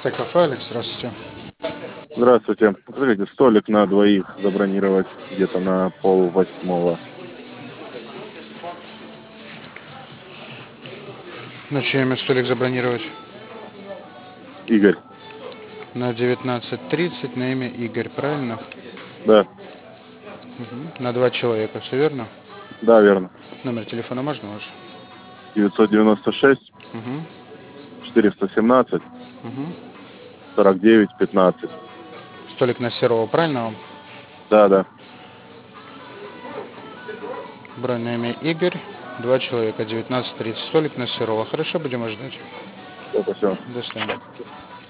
Стейк-кафе, Алекс, здравствуйте. Здравствуйте. Смотрите, столик на двоих забронировать где-то на 7:30. На чье имя столик забронировать? Игорь. На 19:30 на имя Игорь, правильно? Да, На два человека, все верно? да, верно. Номер телефона можно ваш? 996 Угу, 417 угу. 49 15. Столик на Серова, правильно вам? Да, да. Бронь на имя Игорь. Два человека, 19:30. Столик на Серова. Хорошо, будем ждать. Все, спасибо. До свидания.